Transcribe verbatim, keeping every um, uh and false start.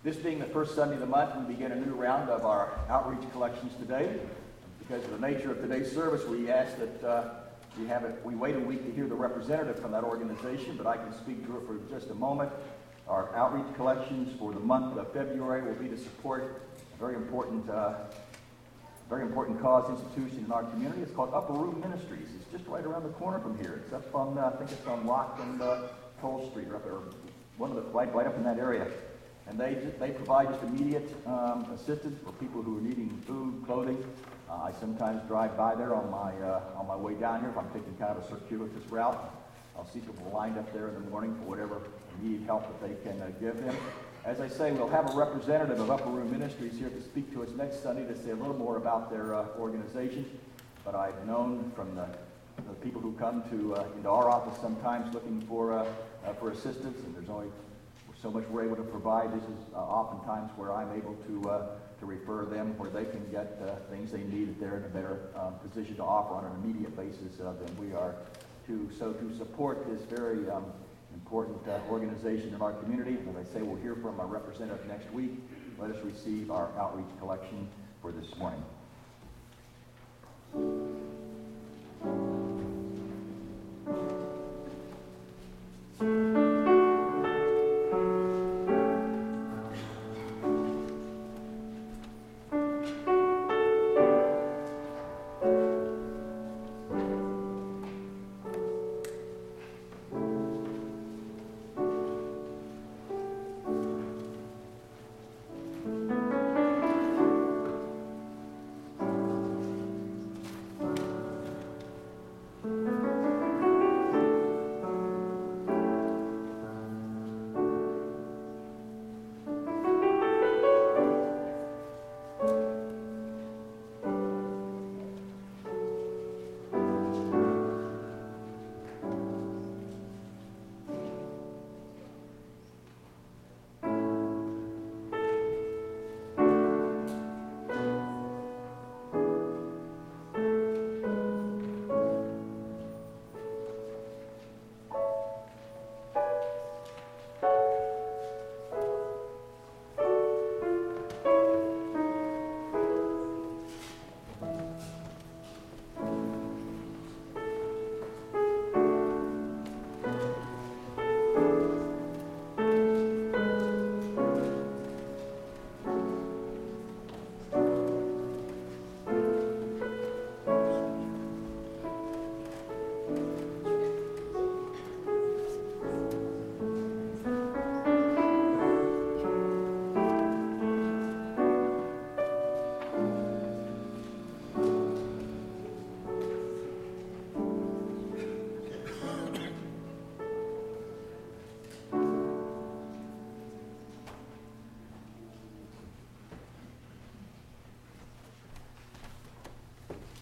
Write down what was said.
This being the first Sunday of the month, we begin a new round of our outreach collections today. Because of the nature of today's service, we ask that uh, we have it, we wait a week to hear the representative from that organization, but I can speak to it for just a moment. Our outreach collections for the month of February will be to support a very important, uh, very important cause institution in our community. It's called Upper Room Ministries. It's just right around the corner from here. It's up on, uh, I think it's on Lock and uh, Toll Street, or, up, or one of the right, right up in that area. And they just, they provide just immediate um, assistance for people who are needing food, clothing. Uh, I sometimes drive by there on my uh, on my way down here if I'm taking kind of a circuitous route. I'll see people lined up there in the morning for whatever need help that they can uh, give them. As I say, we'll have a representative of Upper Room Ministries here to speak to us next Sunday to say a little more about their uh, organization. But I've known from the, the people who come to uh, into our office sometimes looking for uh, uh, for assistance, and there's only so much we're able to provide. This is uh, oftentimes where I'm able to uh, to refer them where they can get uh, things they need if they're in a better uh, position to offer on an immediate basis uh, than we are. To so to support this very um, important uh, organization in our community. And as I say, we'll hear from our representative next week. Let us receive our outreach collection for this morning.